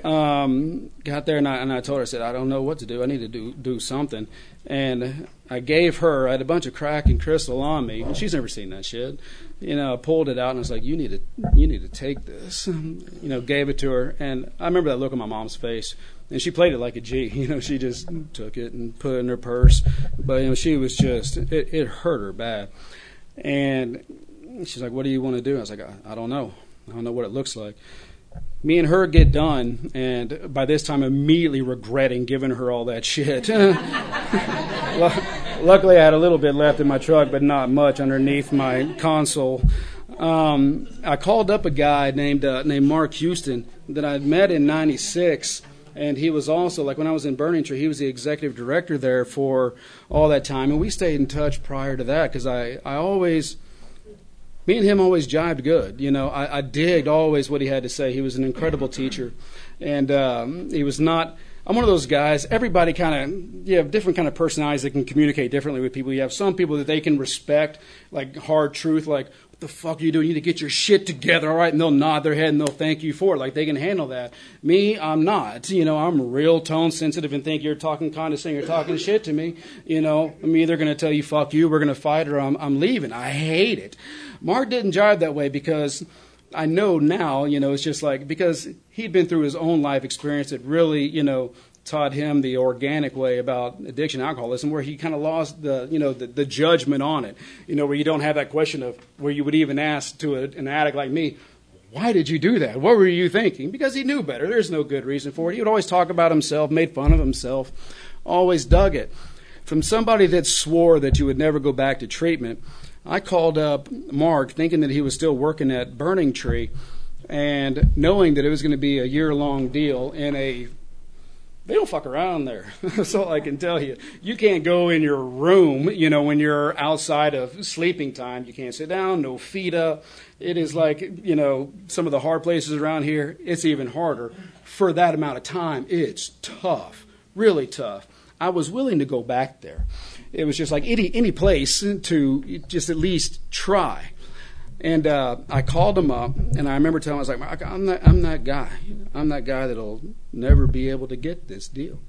Um, got there, and I, and I told her, I said, I don't know what to do. I need to do do something. And I gave her, I had a bunch of crack and crystal on me. And she's never seen that shit. You know, I pulled it out, and I was like, you need to, you need to take this. You know, gave it to her. And I remember that look on my mom's face. And she played it like a G. You know, she just took it and put it in her purse. But, you know, she was just, it, it hurt her bad. And she's like, what do you want to do? I was like, I, I don't know. I don't know what it looks like. Me and her get done, and by this time immediately regretting giving her all that shit. Luckily, I had a little bit left in my truck, but not much underneath my console. Um, I called up a guy named uh, named Mark Houston that I'd met in ninety-six, and he was also, like when I was in Burning Tree, he was the executive director there for all that time, and we stayed in touch prior to that because I, I always... Me and him always jived good. You know, I, I digged always what he had to say. He was an incredible teacher. And um, he was not, I'm one of those guys, everybody kind of, you have different kind of personalities that can communicate differently with people. You have some people that they can respect, like hard truth, like, what the fuck are you doing? You need to get your shit together, all right? And they'll nod their head and they'll thank you for it. Like, they can handle that. Me, I'm not. You know, I'm real tone sensitive and think you're talking condescending or talking shit to me. You know, I'm either going to tell you, fuck you, we're going to fight, or I'm, I'm leaving. I hate it. Mark didn't jive that way because I know now, you know, it's just like, because he'd been through his own life experience that really, you know, taught him the organic way about addiction, alcoholism, where he kind of lost the, you know, the, the judgment on it, you know, where you don't have that question of where you would even ask to a, an addict like me, why did you do that? What were you thinking? Because he knew better. There's no good reason for it. He would always talk about himself, made fun of himself, always dug it. From somebody that swore that you would never go back to treatment, I called up Mark thinking that he was still working at Burning Tree and knowing that it was going to be a year-long deal in a, they don't fuck around there. That's all I can tell you. You can't go in your room, you know, when you're outside of sleeping time. You can't sit down, no feet up. It is like, you know, some of the hard places around here, it's even harder. For that amount of time, it's tough, really tough. I was willing to go back there. It was just like any any place to just at least try. And uh, I called him up, and I remember telling him, I was like, Mark, I'm that, I'm that guy. I'm that guy that'll never be able to get this deal.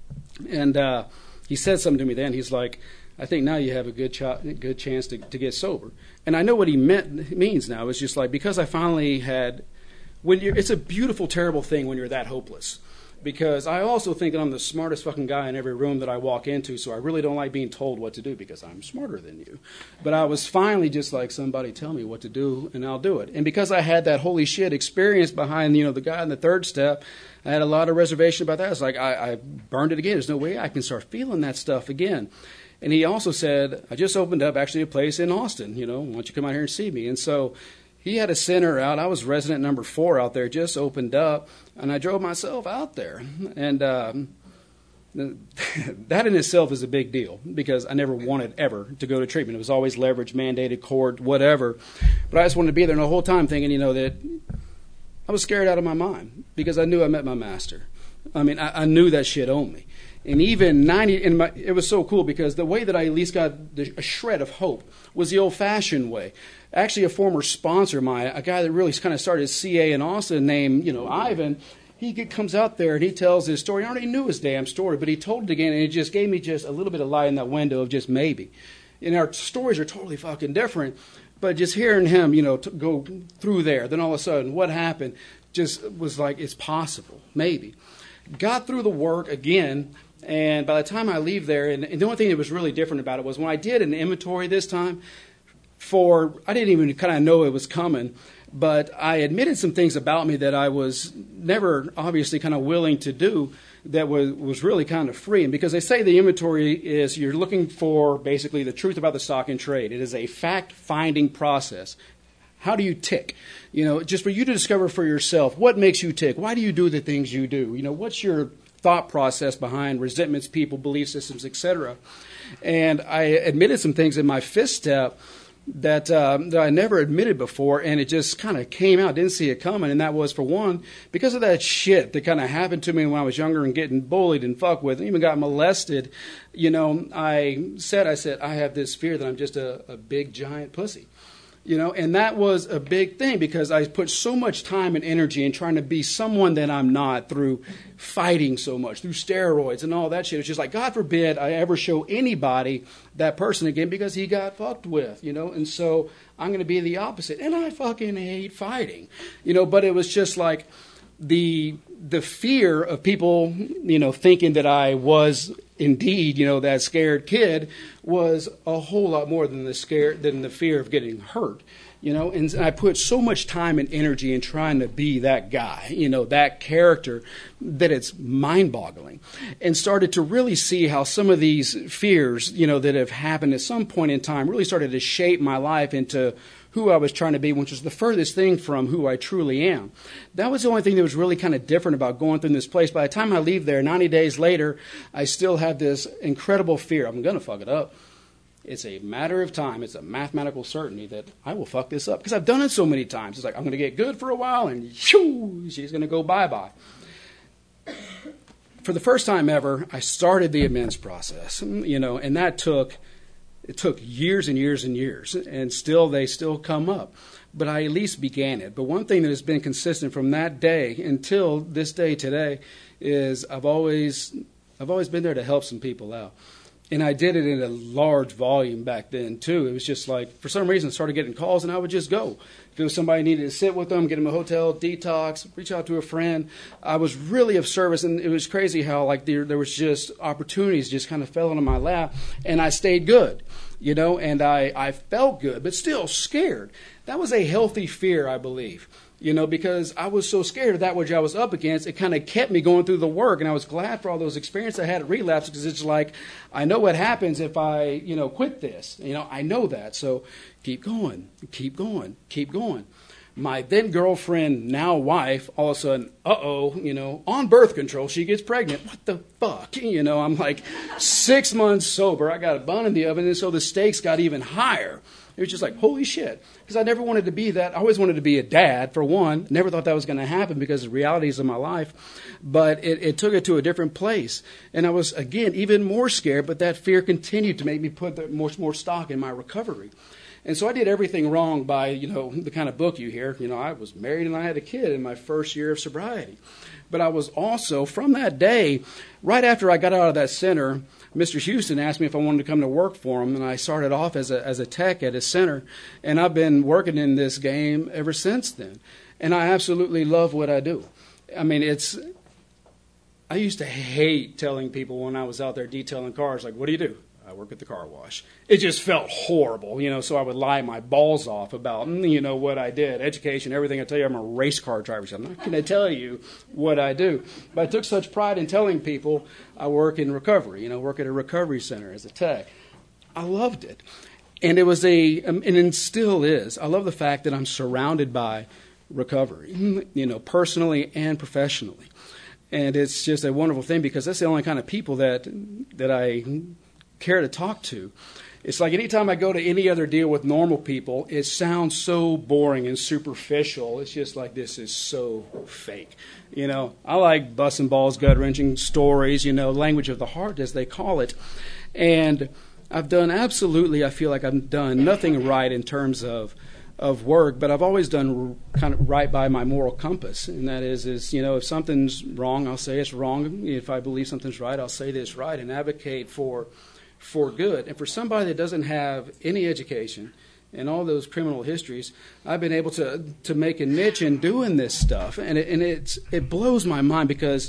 And uh, he said something to me then. He's like, I think now you have a good ch- good chance to, to get sober. And I know what he meant means now. It's just like, because I finally had, when you're, it's a beautiful, terrible thing when you're that hopeless. Because I also think that I'm the smartest fucking guy in every room that I walk into, so I really don't like being told what to do because I'm smarter than you. But I was finally just like, somebody tell me what to do, and I'll do it. And because I had that holy shit experience behind, you know, the guy in the third step, I had a lot of reservation about that. It's like, I, I burned it again. There's no way I can start feeling that stuff again. And he also said, I just opened up actually a place in Austin, you know, why don't you come out here and see me? And so he had a center out. I was resident number four out there, just opened up, and I drove myself out there. And um, that in itself is a big deal because I never wanted ever to go to treatment. It was always leverage, mandated, court, whatever. But I just wanted to be there, and the whole time thinking, you know, that I was scared out of my mind because I knew I met my master. I mean, I, I knew that shit owned me. And even ninety, and my, it was so cool because the way that I at least got the, a shred of hope was the old-fashioned way. Actually, a former sponsor of mine, a guy that really kind of started C A in Austin named, you know, Ivan, he get, comes out there and he tells his story. I already knew his damn story, but he told it again, and it just gave me just a little bit of light in that window of just maybe. And our stories are totally fucking different, but just hearing him, you know, to go through there, then all of a sudden, what happened just was like, it's possible, maybe. Got through the work again. And by the time I leave there, and, and the only thing that was really different about it was when I did an inventory this time, for I didn't even kind of know it was coming, but I admitted some things about me that I was never obviously kind of willing to do that was, was really kind of freeing. Because they say the inventory is you're looking for basically the truth about the stock and trade. It is a fact-finding process. How do you tick? You know, just for you to discover for yourself, what makes you tick? Why do you do the things you do? You know, what's your thought process behind resentments, people, belief systems, et cetera. And I admitted some things in my fifth step that, um, that I never admitted before, and it just kind of came out. Didn't see it coming, and that was, for one, because of that shit that kind of happened to me when I was younger and getting bullied and fucked with, and even got molested. You know, I said, I said, I have this fear that I'm just a, a big, giant pussy. You know, and that was a big thing because I put so much time and energy in trying to be someone that I'm not through fighting so much, through steroids and all that shit. It's just like, God forbid I ever show anybody that person again because he got fucked with, you know. And so I'm going to be the opposite. And I fucking hate fighting, you know, but it was just like the the fear of people, you know, thinking that I was indeed, you know, that scared kid was a whole lot more than the scare than the fear of getting hurt, you know. And I put so much time and energy in trying to be that guy, you know, that character, that it's mind-boggling. And started to really see how some of these fears, you know, that have happened at some point in time really started to shape my life into who I was trying to be, which was the furthest thing from who I truly am. That was the only thing that was really kind of different about going through this place. By the time I leave there, ninety days later, I still have this incredible fear. I'm going to fuck it up. It's a matter of time. It's a mathematical certainty that I will fuck this up because I've done it so many times. It's like, I'm going to get good for a while and shoo, she's going to go bye-bye. For the first time ever, I started the amends process, you know, and that took... It took years and years and years, and still they still come up. But I at least began it. But one thing that has been consistent from that day until this day today is I've always I've always been there to help some people out. And I did it in a large volume back then, too. It was just like, for some reason, I started getting calls, and I would just go. If it was somebody needed to sit with them, get them a hotel, detox, reach out to a friend, I was really of service. And it was crazy how, like, there, there was just opportunities just kind of fell into my lap, and I stayed good, you know, and I, I felt good, but still scared. That was a healthy fear, I believe. You know, because I was so scared of that which I was up against, it kind of kept me going through the work. And I was glad for all those experiences I had at relapse because it's like, I know what happens if I, you know, quit this. You know, I know that. So keep going, keep going, keep going. My then girlfriend, now wife, all of a sudden, uh-oh, you know, on birth control, she gets pregnant. What the fuck? You know, I'm like six months sober. I got a bun in the oven, and so the stakes got even higher. It was just like, holy shit. Because I never wanted to be that. I always wanted to be a dad, for one. Never thought that was going to happen because of the realities of my life. But it, it took it to a different place. And I was, again, even more scared, but that fear continued to make me put more, more stock in my recovery. And so I did everything wrong by, you know, the kind of book you hear. You know, I was married and I had a kid in my first year of sobriety. But I was also, from that day, right after I got out of that center, Mister Houston asked me if I wanted to come to work for him, and I started off as a as a tech at his center, and I've been working in this game ever since then. And I absolutely love what I do. I mean, it's, I used to hate telling people when I was out there detailing cars, like, what do you do? I work at the car wash. It just felt horrible, you know, so I would lie my balls off about, you know, what I did, education, everything. I tell you, I'm a race car driver, so I'm not going to tell you what I do. But I took such pride in telling people I work in recovery, you know, work at a recovery center as a tech. I loved it. And it was a, and it still is, I love the fact that I'm surrounded by recovery, you know, personally and professionally. And it's just a wonderful thing because that's the only kind of people that that I care to talk to. It's like anytime I go to any other deal with normal people, it sounds so boring and superficial. It's just like, this is so fake. You know, I like busting balls, gut-wrenching stories, you know, language of the heart, as they call it. And I've done absolutely, I feel like I've done nothing right in terms of of work, but I've always done kind of right by my moral compass. And that is, is, you know, if something's wrong, I'll say it's wrong. If I believe something's right, I'll say this right and advocate for for good. And for somebody that doesn't have any education and all those criminal histories, I've been able to to make a niche in doing this stuff. And it, and it's it blows my mind, because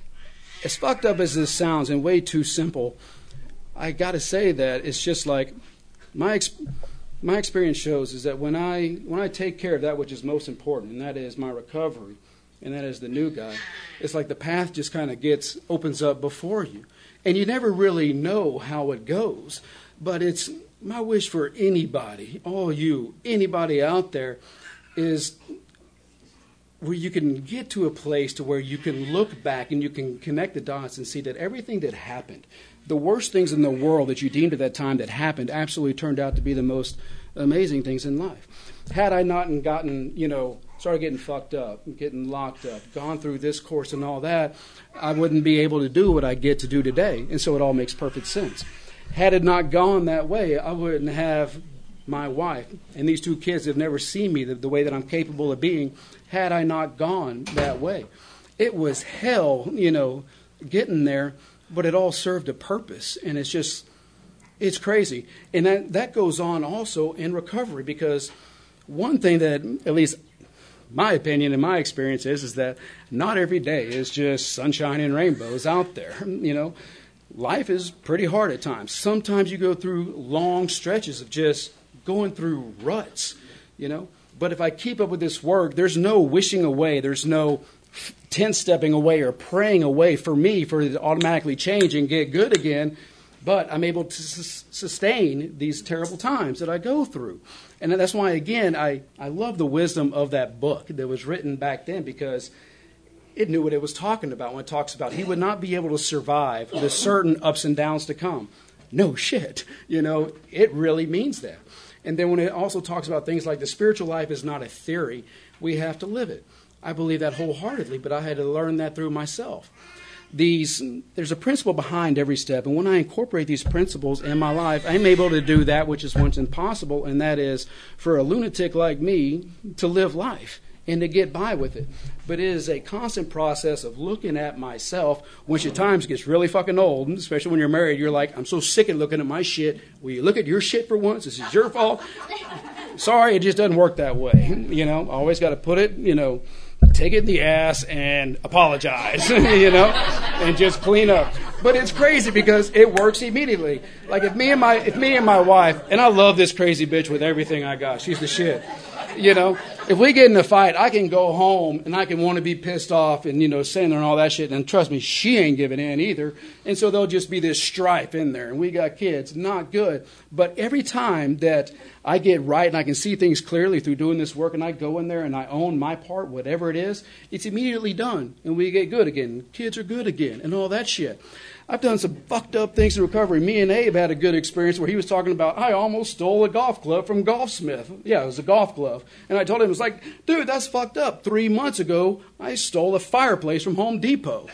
as fucked up as this sounds and way too simple, I got to say that it's just like my ex- my experience shows is that when I when I take care of that which is most important, and that is my recovery, and that is the new guy, it's like the path just kind of gets opens up before you. And you never really know how it goes. But it's my wish for anybody, all you, anybody out there, is where you can get to a place to where you can look back and you can connect the dots and see that everything that happened, the worst things in the world that you deemed at that time that happened, absolutely turned out to be the most amazing things in life. Had I not gotten, you know, started getting fucked up, getting locked up, gone through this course and all that, I wouldn't be able to do what I get to do today. And so it all makes perfect sense. Had it not gone that way, I wouldn't have my wife and these two kids that have never seen me the, the way that I'm capable of being, had I not gone that way. It was hell, you know, getting there, but it all served a purpose. And it's just, it's crazy. And that, that goes on also in recovery, because one thing that, at least my opinion and my experience is, is that not every day is just sunshine and rainbows out there. You know, life is pretty hard at times. Sometimes you go through long stretches of just going through ruts, you know. But if I keep up with this work, there's no wishing away. There's no ten-stepping away or praying away for me for it to automatically change and get good again. But I'm able to s- sustain these terrible times that I go through. And that's why, again, I, I love the wisdom of that book that was written back then, because it knew what it was talking about when it talks about he would not be able to survive the certain ups and downs to come. No shit. You know, it really means that. And then when it also talks about things like the spiritual life is not a theory, we have to live it. I believe that wholeheartedly, but I had to learn that through myself. These, there's a principle behind every step, and when I incorporate these principles in my life, I'm able to do that which is once impossible, and that is for a lunatic like me to live life and to get by with it. But it is a constant process of looking at myself. Once your times gets really fucking old, especially when you're married, you're like, I'm so sick of looking at my shit. Will you look at your shit for once? This is your fault. Sorry, it just doesn't work that way. You know, I always got to put it, you know, take it in the ass and apologize, you know, and just clean up. But it's crazy because it works immediately. Like if me and my if me and my wife, and I love this crazy bitch with everything I got. She's the shit. You know, if we get in a fight, I can go home and I can want to be pissed off and, you know, saying there and all that shit. And trust me, she ain't giving in either. And so there'll just be this strife in there. And we got kids. Not good. But every time that I get right and I can see things clearly through doing this work and I go in there and I own my part, whatever it is, it's immediately done. And we get good again. Kids are good again and all that shit. I've done some fucked up things in recovery. Me and Abe had a good experience where he was talking about, I almost stole a golf club from Golfsmith. Yeah, it was a golf glove. And I told him, it was like, dude, that's fucked up. Three months ago, I stole a fireplace from Home Depot.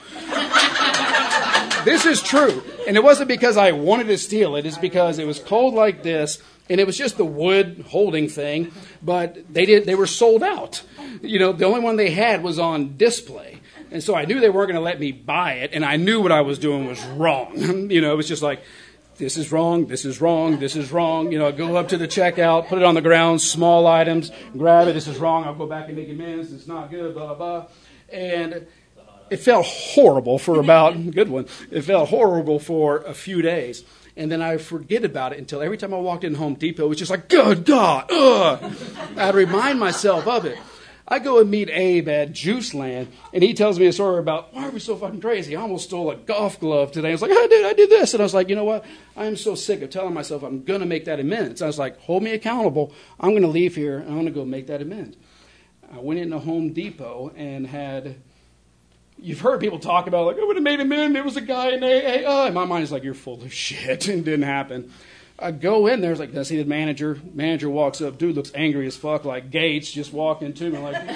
This is true. And it wasn't because I wanted to steal it. It's because it was cold like this, and it was just the wood holding thing. But they did. They were sold out. You know, the only one they had was on display. And so I knew they weren't going to let me buy it, and I knew what I was doing was wrong. You know, it was just like, this is wrong, this is wrong, this is wrong. You know, I go up to the checkout, put it on the ground, small items, grab it, this is wrong, I'll go back and make amends, it's not good, blah, blah, blah. And it felt horrible for about, good one, it felt horrible for a few days. And then I would forget about it until every time I walked in Home Depot, it was just like, good God, ugh. I'd remind myself of it. I go and meet Abe at Juice Land, and he tells me a story about, why are we so fucking crazy? I almost stole a golf glove today. I was like, I did, I did this. And I was like, you know what? I am so sick of telling myself I'm going to make that amends. I was like, hold me accountable. I'm going to leave here, and I'm going to go make that amends. I went into Home Depot and had, you've heard people talk about, like, I would have made amends. It was a guy in A A. Oh, and my mind is like, you're full of shit. It didn't happen. I go in there, it's like, I see the manager. Manager walks up, dude looks angry as fuck, like Gates just walking to me. Like, I'm like,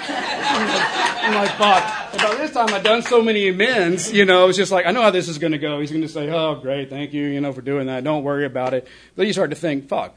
I'm like, fuck. And by this time, I've done so many amends, you know, it's just like, I know how this is going to go. He's going to say, oh, great, thank you, you know, for doing that. Don't worry about it. But you start to think, fuck,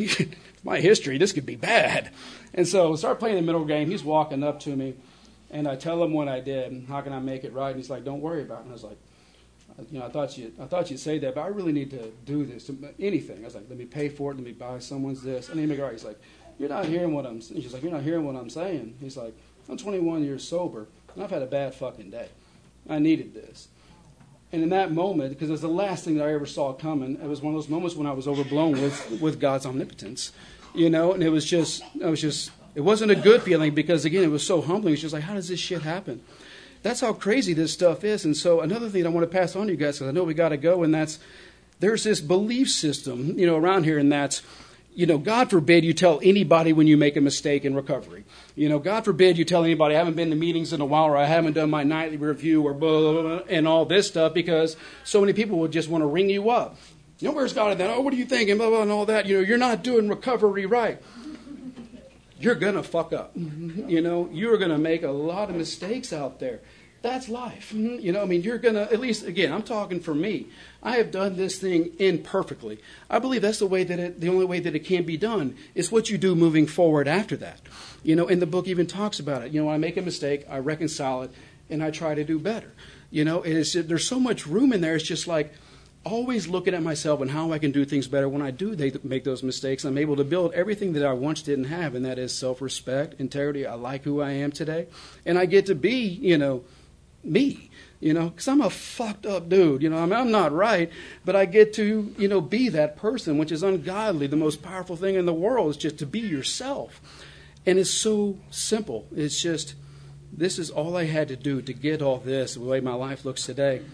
my history, this could be bad. And so I start playing the middle game. He's walking up to me, and I tell him what I did, and how can I make it right? And he's like, don't worry about it. And I was like, you know, I thought you, I thought you'd say that, but I really need to do this, anything. I was like, let me pay for it, let me buy someone's this, and then make it right. He's like, you're not hearing what I'm. She's like, you're not hearing what I'm saying. He's like, I'm twenty-one years sober, and I've had a bad fucking day. I needed this, and in that moment, because it was the last thing that I ever saw coming, it was one of those moments when I was overblown with with God's omnipotence, you know, and it was just, I was just, it wasn't a good feeling because again, it was so humbling. It's just like, how does this shit happen? That's how crazy this stuff is. And so another thing I want to pass on to you guys, because I know we got to go, and that's there's this belief system, you know, around here, and that's, you know, God forbid you tell anybody when you make a mistake in recovery. You know, God forbid you tell anybody, I haven't been to meetings in a while, or I haven't done my nightly review, or blah, blah, blah, and all this stuff, because so many people would just want to ring you up. You know, where's God in that? Oh, what are you thinking? Blah, blah, and all that. You know, you're not doing recovery right. You're going to fuck up. You know, you're going to make a lot of mistakes out there. That's life. You know, I mean, you're going to, at least, again, I'm talking for me. I have done this thing imperfectly. I believe that's the way that it, the only way that it can be done is what you do moving forward after that. You know, and the book even talks about it. You know, when I make a mistake, I reconcile it, and I try to do better. You know, and it's, there's so much room in there. It's just like, always looking at myself and how I can do things better when I do make those mistakes. I'm able to build everything that I once didn't have, and that is self-respect, integrity. I like who I am today. And I get to be, you know, me, you know, because I'm a fucked up dude. You know, I mean, I'm not right, but I get to, you know, be that person, which is ungodly. The most powerful thing in the world is just to be yourself. And it's so simple. It's just, this is all I had to do to get all this, the way my life looks today.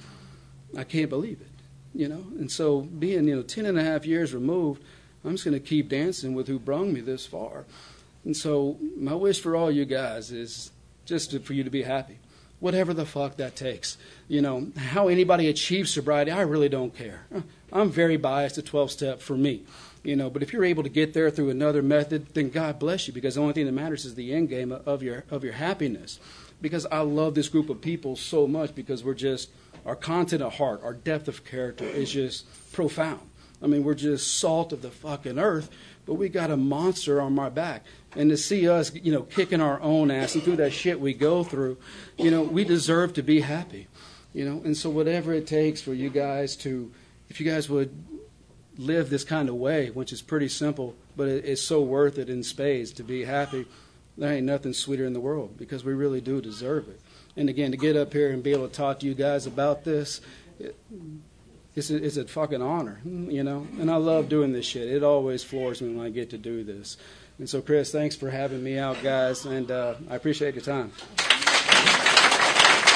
I can't believe it. You know, and so being, you know, ten and a half years removed, I'm just going to keep dancing with who brung me this far. And so my wish for all you guys is just to, for you to be happy, whatever the fuck that takes. You know, how anybody achieves sobriety, I really don't care. I'm very biased to twelve-step for me. You know, but if you're able to get there through another method, then God bless you, because the only thing that matters is the end game of your of your happiness. Because I love this group of people so much, because we're just, our content of heart, our depth of character is just profound. I mean, we're just salt of the fucking earth, but we got a monster on our back. And to see us, you know, kicking our own ass and through that shit we go through, you know, we deserve to be happy. You know, and so whatever it takes for you guys to, if you guys would live this kind of way, which is pretty simple, but it, it's so worth it in spades to be happy, there ain't nothing sweeter in the world, because we really do deserve it. And again, to get up here and be able to talk to you guys about this, it, it's, a, it's a fucking honor, you know. And I love doing this shit. It always floors me when I get to do this. And so, Chris, thanks for having me out, guys, and uh, I appreciate your time.